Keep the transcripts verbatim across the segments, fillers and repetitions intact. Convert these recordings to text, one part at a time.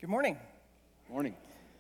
Good morning. Morning.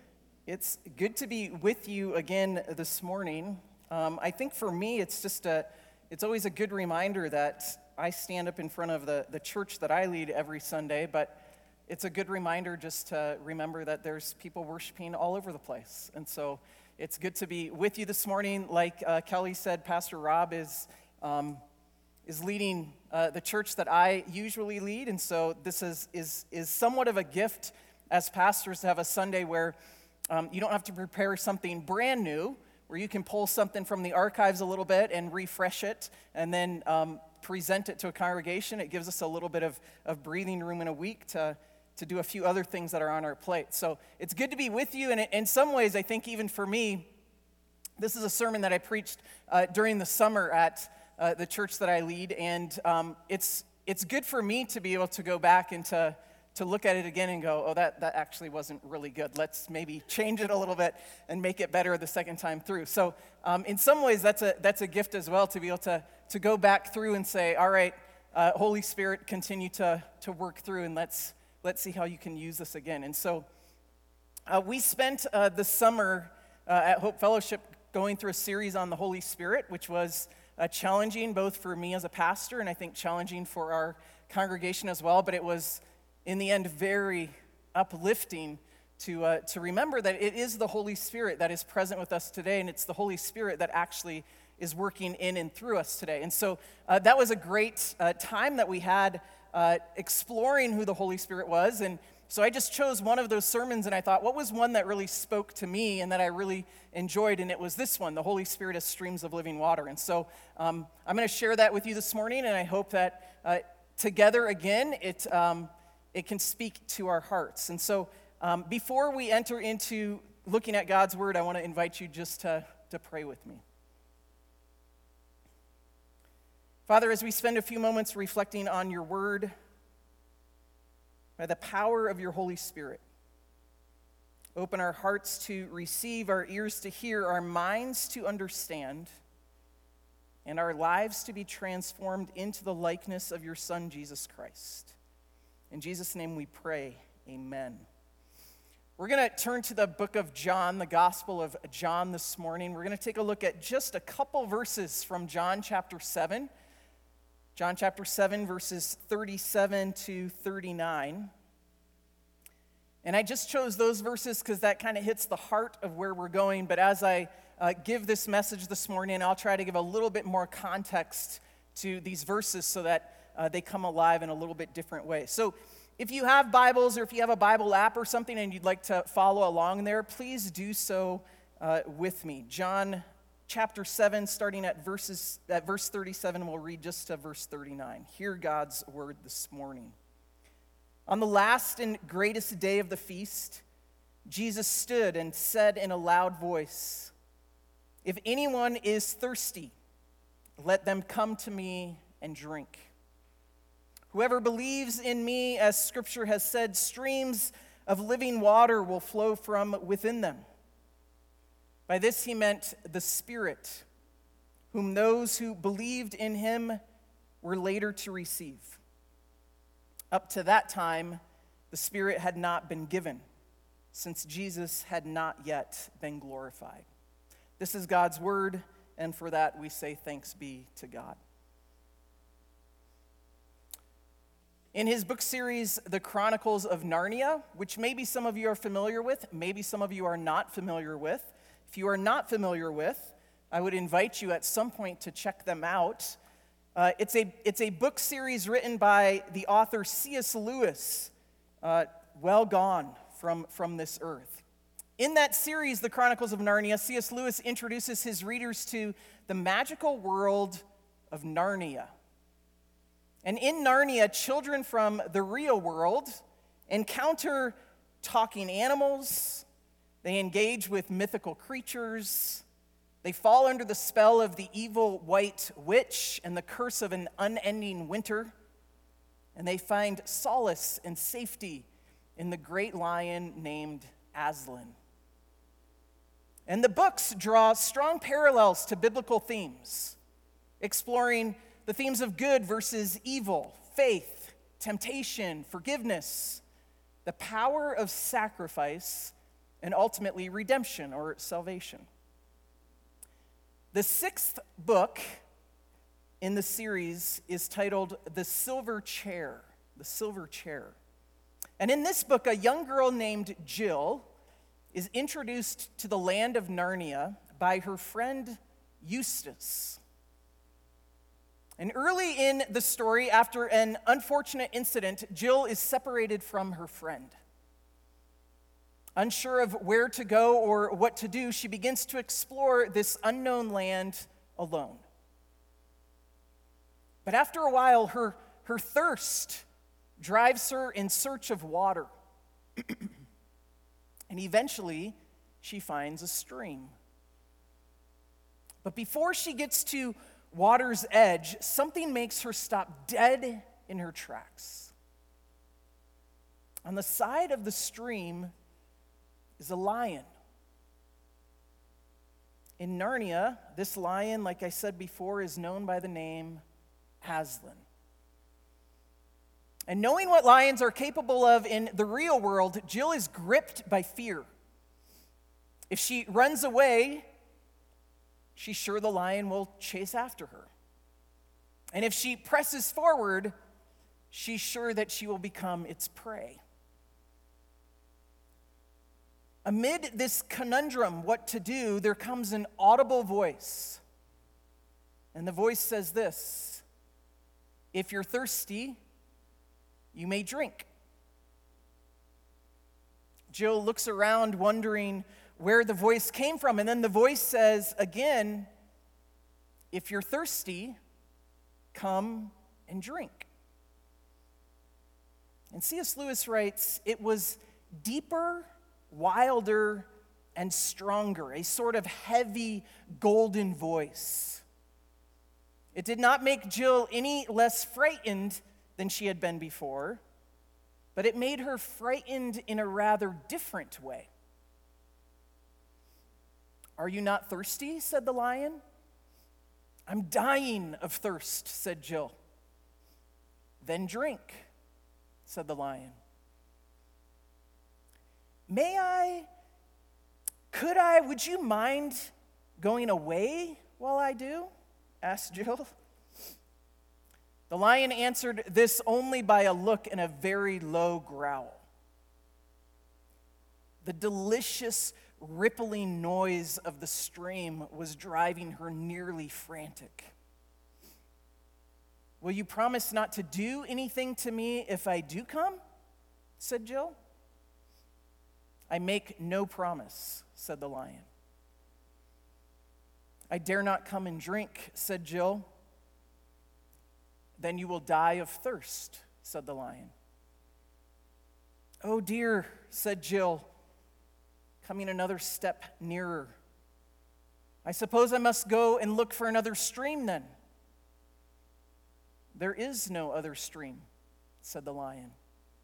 It's good to be with you again this morning. Um, I think for me, it's just a, it's always a good reminder that I stand up in front of the, the church that I lead every Sunday, but it's a good reminder just to remember that there's people worshiping all over the place. And so it's good to be with you this morning. Like uh, Kelly said, Pastor Rob is um, is leading uh, the church that I usually lead, and so this is is is somewhat of a gift as pastors to have a Sunday where um, you don't have to prepare something brand new, where you can pull something from the archives a little bit and refresh it, and then um, present it to a congregation. It gives us a little bit of, of breathing room in a week to, to do a few other things that are on our plate. So it's good to be with you, and in some ways, I think even for me, this is a sermon that I preached uh, during the summer at uh, the church that I lead, and um, it's it's good for me to be able to go back and to to look at it again and go, oh, that, that actually wasn't really good. Let's maybe change it a little bit and make it better the second time through. So um, in some ways, that's a that's a gift as well, to be able to, to go back through and say, all right, uh, Holy Spirit, continue to, to work through, and let's let's see how you can use this again. And so uh, we spent uh, the summer uh, at Hope Fellowship going through a series on the Holy Spirit, which was uh, challenging both for me as a pastor and I think challenging for our congregation as well, but it was in the end very uplifting to uh, to remember that it is the Holy Spirit that is present with us today, and it's the Holy Spirit that actually is working in and through us today. And so uh, that was a great uh, time that we had uh, exploring who the Holy Spirit was. And so I just chose one of those sermons, and I thought, what was one that really spoke to me and that I really enjoyed? And it was this one, the Holy Spirit as streams of living water. And so um, I'm going to share that with you this morning, and I hope that uh, together again, it um, it can speak to our hearts. And so um, before we enter into looking at God's Word, I want to invite you just to, to pray with me. Father, as we spend a few moments reflecting on your Word, by the power of your Holy Spirit, open our hearts to receive, our ears to hear, our minds to understand, and our lives to be transformed into the likeness of your Son, Jesus Christ. In Jesus' name we pray, amen. We're going to turn to the book of John, the Gospel of John this morning. We're going to take a look at just a couple verses from John chapter seven. John chapter seven, verses thirty-seven to thirty-nine. And I just chose those verses because that kind of hits the heart of where we're going. But as I uh, give this message this morning, I'll try to give a little bit more context to these verses so that Uh, they come alive in a little bit different way. So if you have Bibles or if you have a Bible app or something and you'd like to follow along there, please do so uh, with me. John chapter seven, starting at verses at verse thirty-seven, we'll read just to verse thirty-nine. Hear God's word this morning. On the last and greatest day of the feast, Jesus stood and said in a loud voice, "If anyone is thirsty, let them come to me and drink. Whoever believes in me, as Scripture has said, streams of living water will flow from within them." By this he meant the Spirit, whom those who believed in him were later to receive. Up to that time, the Spirit had not been given, since Jesus had not yet been glorified. This is God's word, and for that we say thanks be to God. In his book series, The Chronicles of Narnia, which maybe some of you are familiar with, maybe some of you are not familiar with. If you are not familiar with, I would invite you at some point to check them out. Uh, it's a it's a book series written by the author C S Lewis, uh, well gone from, from this earth. In that series, The Chronicles of Narnia, C S Lewis introduces his readers to the magical world of Narnia. And in Narnia, children from the real world encounter talking animals, they engage with mythical creatures, they fall under the spell of the evil white witch and the curse of an unending winter, and they find solace and safety in the great lion named Aslan. And the books draw strong parallels to biblical themes, exploring the themes of good versus evil, faith, temptation, forgiveness, the power of sacrifice, and ultimately redemption or salvation. The sixth book in the series is titled The Silver Chair, The Silver Chair. And in this book, a young girl named Jill is introduced to the land of Narnia by her friend Eustace. And early in the story, after an unfortunate incident, Jill is separated from her friend. Unsure of where to go or what to do, she begins to explore this unknown land alone. But after a while, her, her thirst drives her in search of water. And eventually, she finds a stream. But before she gets to water's edge, something makes her stop dead in her tracks. On the side of the stream is a lion. In Narnia, this lion, like I said before, is known by the name Aslan. And knowing what lions are capable of in the real world, Jill is gripped by fear. If she runs away, she's sure the lion will chase after her. And if she presses forward, she's sure that she will become its prey. Amid this conundrum, what to do, there comes an audible voice. And the voice says this: "If you're thirsty, you may drink." Jill looks around, wondering where the voice came from. And then the voice says again, "If you're thirsty, come and drink." And C S Lewis writes, "It was deeper, wilder, and stronger, a sort of heavy, golden voice. It did not make Jill any less frightened than she had been before, but it made her frightened in a rather different way. 'Are you not thirsty?' said the lion. 'I'm dying of thirst,' said Jill. 'Then drink,' said the lion. 'May I, could I, would you mind going away while I do?' asked Jill. The lion answered this only by a look and a very low growl. The delicious, rippling noise of the stream was driving her nearly frantic. 'Will you promise not to do anything to me if I do come?' said Jill. 'I make no promise,' said the lion. 'I dare not come and drink,' said Jill. 'Then you will die of thirst,' said the lion. 'Oh dear,' said Jill, coming another step nearer. 'I suppose I must go and look for another stream then.' 'There is no other stream,' said the lion.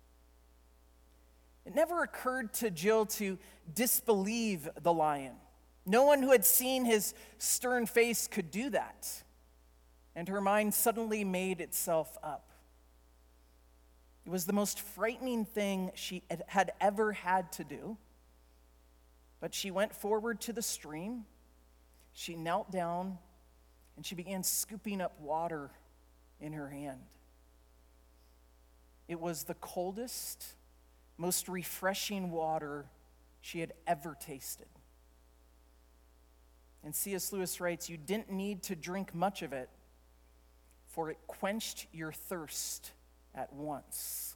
It never occurred to Jill to disbelieve the lion. No one who had seen his stern face could do that. And her mind suddenly made itself up. It was the most frightening thing she had ever had to do. But she went forward to the stream, she knelt down, and she began scooping up water in her hand. It was the coldest, most refreshing water she had ever tasted. And C S Lewis writes, "You didn't need to drink much of it, for it quenched your thirst at once."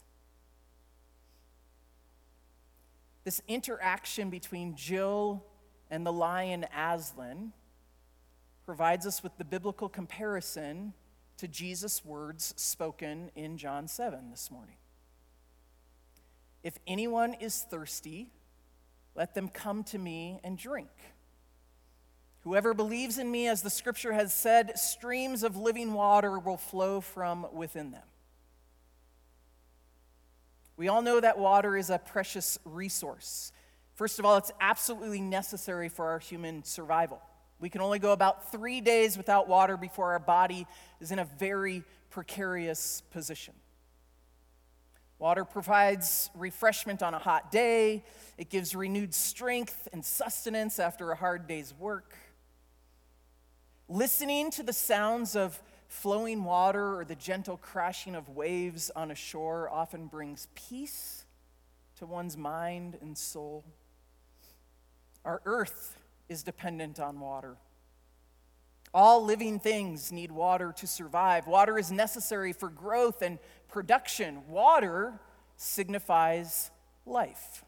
This interaction between Jill and the lion Aslan provides us with the biblical comparison to Jesus' words spoken in John seven this morning. "If anyone is thirsty, let them come to me and drink. Whoever believes in me, as the scripture has said, streams of living water will flow from within them." We all know that water is a precious resource. First of all, it's absolutely necessary for our human survival. We can only go about three days without water before our body is in a very precarious position. Water provides refreshment on a hot day. It gives renewed strength and sustenance after a hard day's work. Listening to the sounds of flowing water or the gentle crashing of waves on a shore often brings peace to one's mind and soul. Our earth is dependent on water. All living things need water to survive. Water is necessary for growth and production. Water signifies life.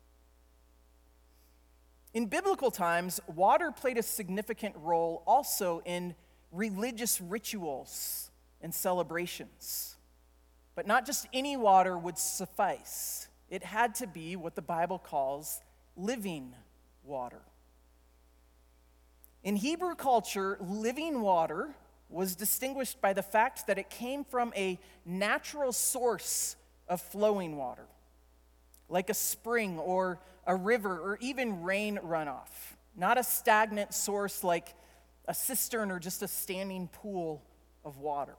In biblical times, water played a significant role also in religious rituals and celebrations. But not just any water would suffice. It had to be what the Bible calls living water. In Hebrew culture, living water was distinguished by the fact that it came from a natural source of flowing water, like a spring or a river or even rain runoff, not a stagnant source like a cistern or just a standing pool of water.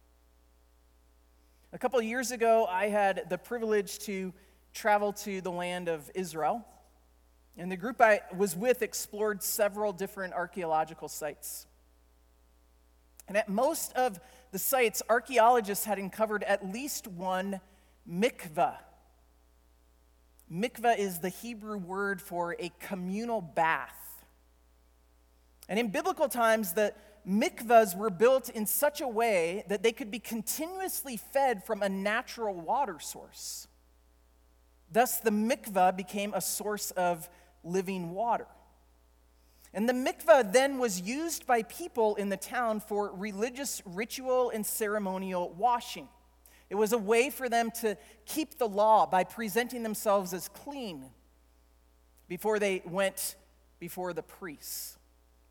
A couple of years ago, I had the privilege to travel to the land of Israel, and the group I was with explored several different archaeological sites. And at most of the sites, archaeologists had uncovered at least one mikveh. Mikveh is the Hebrew word for a communal bath. And in biblical times, the mikvahs were built in such a way that they could be continuously fed from a natural water source. Thus, the mikveh became a source of living water. And the mikveh then was used by people in the town for religious ritual and ceremonial washing. It was a way for them to keep the law by presenting themselves as clean before they went before the priests.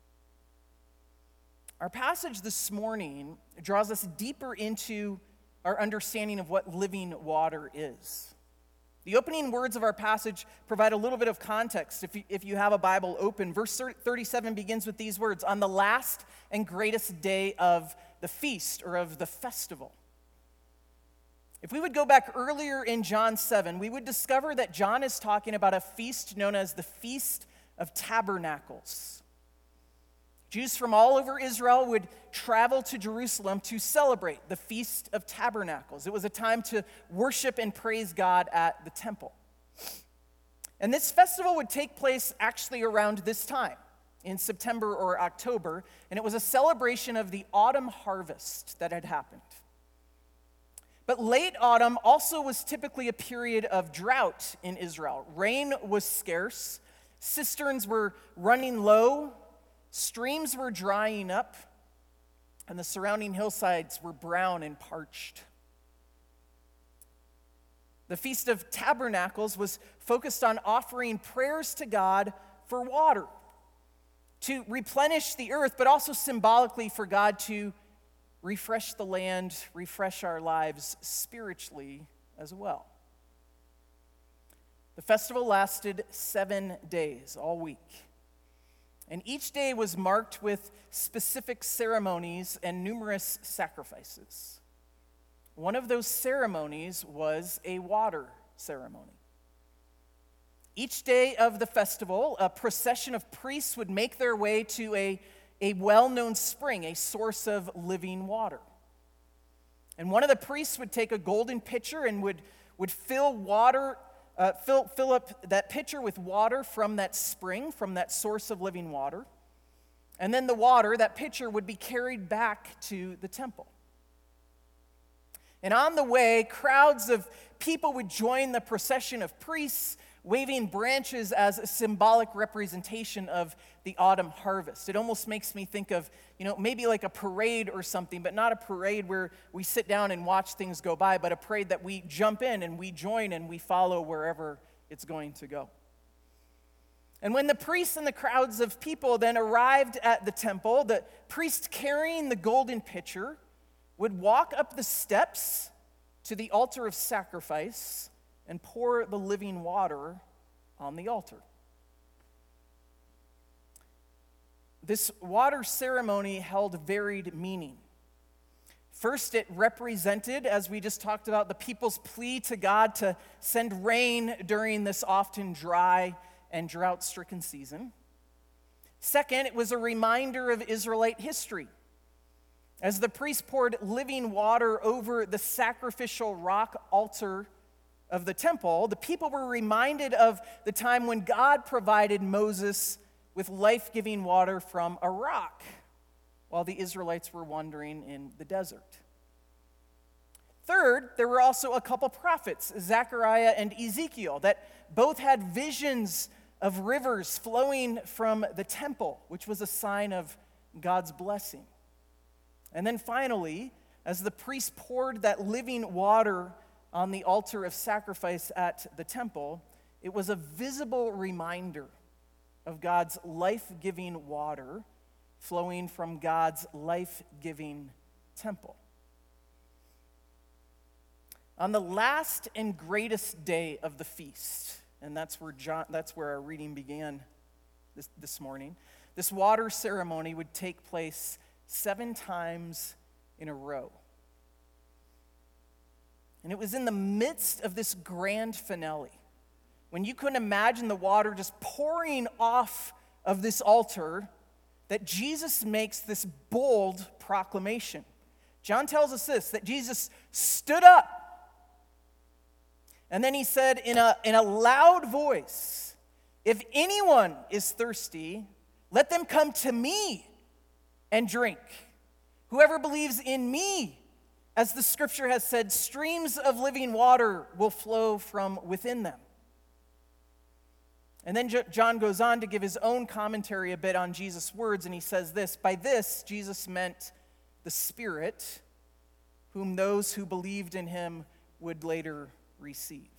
Our passage this morning draws us deeper into our understanding of what living water is. The opening words of our passage provide a little bit of context. If you, if you have a Bible open, verse thirty-seven begins with these words: "On the last and greatest day of the feast," or of the festival. If we would go back earlier in John seven, we would discover that John is talking about a feast known as the Feast of Tabernacles. Jews from all over Israel would travel to Jerusalem to celebrate the Feast of Tabernacles. It was a time to worship and praise God at the temple. And this festival would take place actually around this time, in September or October, and it was a celebration of the autumn harvest that had happened. But late autumn also was typically a period of drought in Israel. Rain was scarce, cisterns were running low, streams were drying up, and the surrounding hillsides were brown and parched. The Feast of Tabernacles was focused on offering prayers to God for water, to replenish the earth, but also symbolically for God to refresh the land, refresh our lives spiritually as well. The festival lasted seven days, all week. And each day was marked with specific ceremonies and numerous sacrifices. One of those ceremonies was a water ceremony. Each day of the festival, a procession of priests would make their way to a, a well-known spring, a source of living water. And one of the priests would take a golden pitcher and would, would fill water Uh, fill, fill up that pitcher with water from that spring, from that source of living water. And then the water, that pitcher, would be carried back to the temple. And on the way, crowds of people would join the procession of priests, waving branches as a symbolic representation of the autumn harvest. It almost makes me think of, you know, maybe like a parade or something, but not a parade where we sit down and watch things go by, but a parade that we jump in and we join and we follow wherever it's going to go. And when the priests and the crowds of people then arrived at the temple, the priest carrying the golden pitcher would walk up the steps to the altar of sacrifice and pour the living water on the altar. This water ceremony held varied meaning. First, it represented, as we just talked about, the people's plea to God to send rain during this often dry and drought-stricken season. Second, it was a reminder of Israelite history. As the priest poured living water over the sacrificial rock altar of the temple, the people were reminded of the time when God provided Moses with life-giving water from a rock while the Israelites were wandering in the desert. Third, there were also a couple prophets, Zechariah and Ezekiel, that both had visions of rivers flowing from the temple, which was a sign of God's blessing. And then finally, as the priest poured that living water on the altar of sacrifice at the temple, it was a visible reminder of God's life-giving water flowing from God's life-giving temple. On the last and greatest day of the feast, and that's where John, that's where our reading began this, this morning, this water ceremony would take place seven times in a row. And it was in the midst of this grand finale, when you couldn't imagine the water just pouring off of this altar, that Jesus makes this bold proclamation. John tells us this, that Jesus stood up, and then he said in a, in a loud voice, "If anyone is thirsty, let them come to me and drink. Whoever believes in me, as the scripture has said, streams of living water will flow from within them." And then John goes on to give his own commentary a bit on Jesus' words, and he says this, "By this, Jesus meant the Spirit, whom those who believed in him would later receive."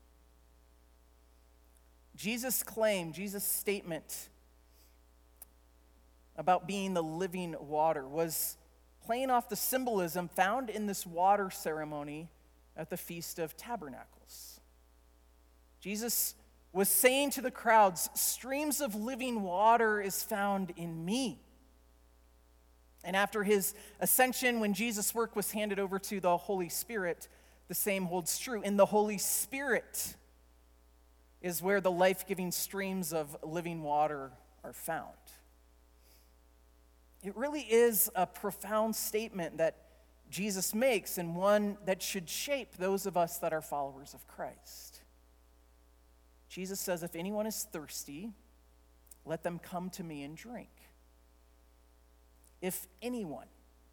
Jesus' claim, Jesus' statement about being the living water was playing off the symbolism found in this water ceremony at the Feast of Tabernacles. Jesus was saying to the crowds, "Streams of living water is found in me." And after his ascension, when Jesus' work was handed over to the Holy Spirit, the same holds true. In the Holy Spirit is where the life-giving streams of living water are found. It really is a profound statement that Jesus makes, and one that should shape those of us that are followers of Christ. Jesus says, "If anyone is thirsty, let them come to me and drink." If anyone,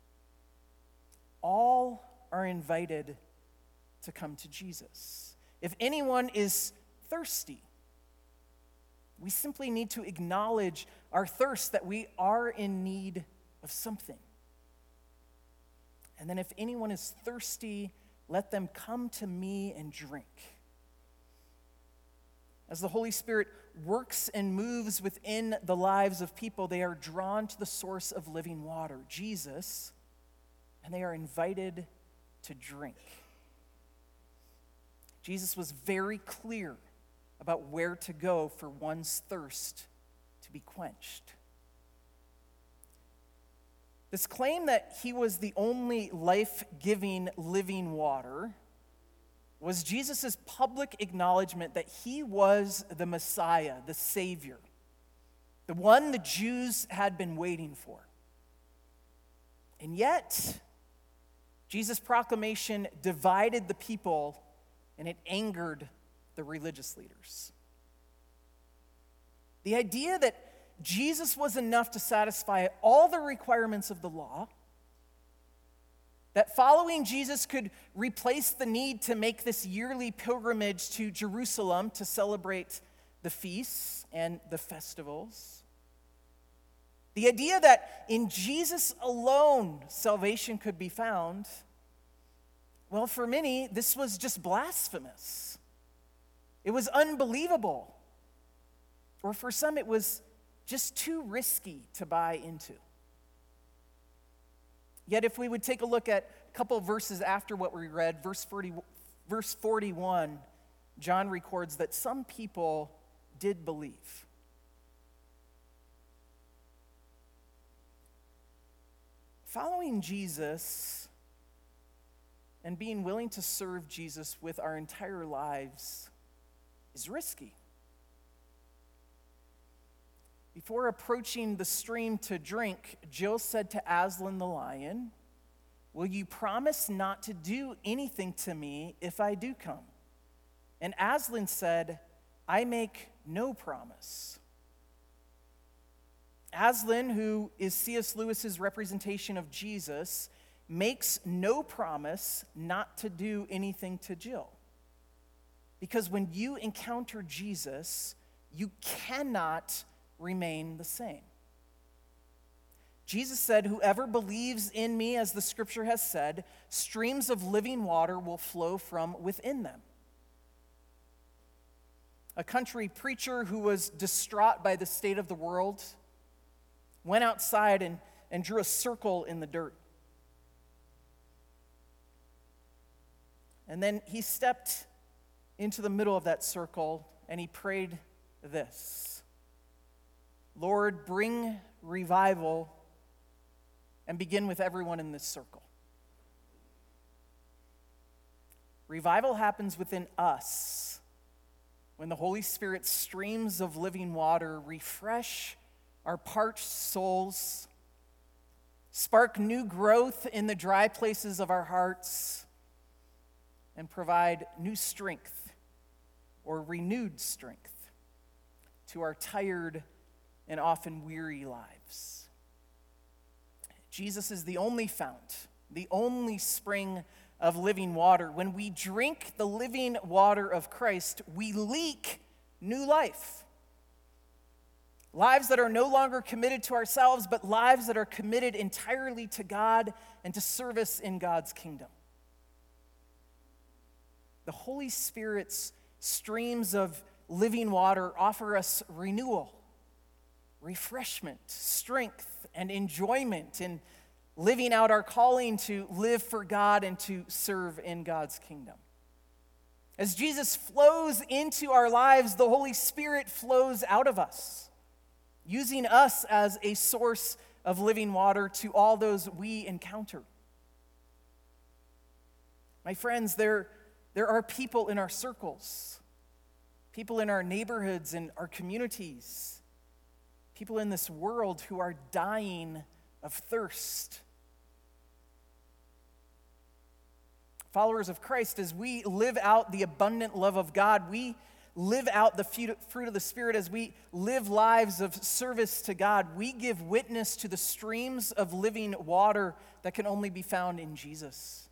all are invited to come to Jesus. If anyone is thirsty, we simply need to acknowledge our thirst, that we are in need of something. And then if anyone is thirsty, let them come to me and drink. As the Holy Spirit works and moves within the lives of people, they are drawn to the source of living water, Jesus, and they are invited to drink. Jesus was very clear about where to go for one's thirst to be quenched. This claim that he was the only life-giving living water was Jesus' public acknowledgement that he was the Messiah, the Savior, the one the Jews had been waiting for. And yet, Jesus' proclamation divided the people, and it angered the religious leaders. The idea that Jesus was enough to satisfy all the requirements of the law, that following Jesus could replace the need to make this yearly pilgrimage to Jerusalem to celebrate the feasts and the festivals. The idea that in Jesus alone salvation could be found, well, for many, this was just blasphemous. It was unbelievable. Or for some, it was just too risky to buy into. Yet if we would take a look at a couple of verses after what we read, verse forty, verse forty-one, John records that some people did believe. Following Jesus and being willing to serve Jesus with our entire lives is risky. Before approaching the stream to drink, Jill said to Aslan the lion, "Will you promise not to do anything to me if I do come?" And Aslan said, "I make no promise." Aslan, who is C S Lewis's representation of Jesus, makes no promise not to do anything to Jill. Because when you encounter Jesus, you cannot remain the same. Jesus said, "Whoever believes in me, as the scripture has said, streams of living water will flow from within them." A country preacher who was distraught by the state of the world went outside and, and drew a circle in the dirt. And then he stepped into the middle of that circle and he prayed this: "Lord, bring revival and begin with everyone in this circle." Revival happens within us when the Holy Spirit streams of living water refresh our parched souls, spark new growth in the dry places of our hearts, and provide new strength or renewed strength to our tired and often weary lives. Jesus is the only fount, the only spring of living water. When we drink the living water of Christ, we leak new life. Lives that are no longer committed to ourselves, but lives that are committed entirely to God and to service in God's kingdom. The Holy Spirit's streams of living water offer us renewal, refreshment, strength, and enjoyment in living out our calling to live for God and to serve in God's kingdom. As Jesus flows into our lives, the Holy Spirit flows out of us, using us as a source of living water to all those we encounter. My friends, there, there are people in our circles, people in our neighborhoods and our communities, people in this world who are dying of thirst. Followers of Christ, as we live out the abundant love of God, we live out the fruit of the Spirit, as we live lives of service to God, we give witness to the streams of living water that can only be found in Jesus.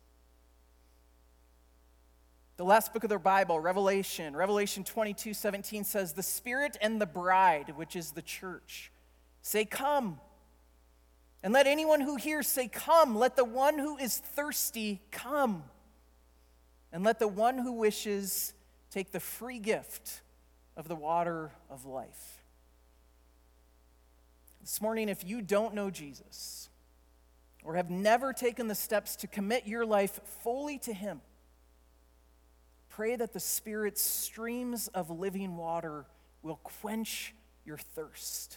The last book of the Bible, Revelation, Revelation twenty-two seventeen says, "The Spirit and the bride, which is the church, say, 'Come.' And let anyone who hears say, 'Come.' Let the one who is thirsty come. And let the one who wishes take the free gift of the water of life." This morning, if you don't know Jesus or have never taken the steps to commit your life fully to Him, pray that the Spirit's streams of living water will quench your thirst.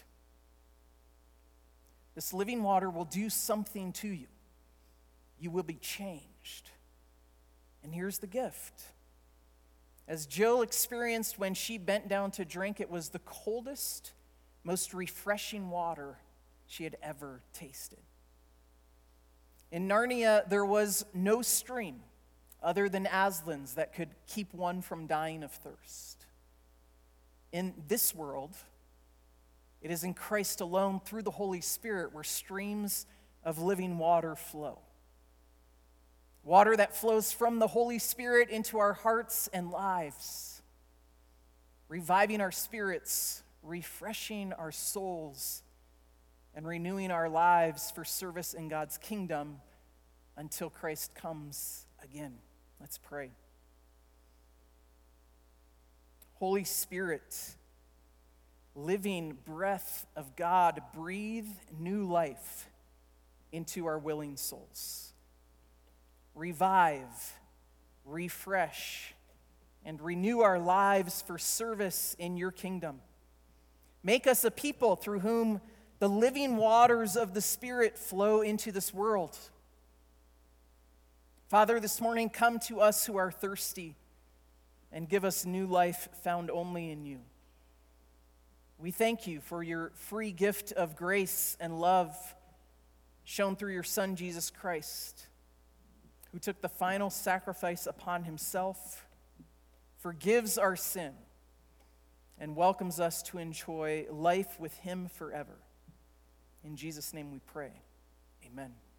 This living water will do something to you. You will be changed. And here's the gift. As Jill experienced when she bent down to drink, it was the coldest, most refreshing water she had ever tasted. In Narnia, there was no stream other than Aslan's that could keep one from dying of thirst. In this world, it is in Christ alone, through the Holy Spirit, where streams of living water flow. Water that flows from the Holy Spirit into our hearts and lives, reviving our spirits, refreshing our souls, and renewing our lives for service in God's kingdom until Christ comes again. Let's pray. Holy Spirit, living breath of God, breathe new life into our willing souls. Revive, refresh, and renew our lives for service in your kingdom. Make us a people through whom the living waters of the Spirit flow into this world. Father, this morning come to us who are thirsty and give us new life found only in you. We thank you for your free gift of grace and love shown through your Son, Jesus Christ, who took the final sacrifice upon himself, forgives our sin, and welcomes us to enjoy life with him forever. In Jesus' name we pray. Amen.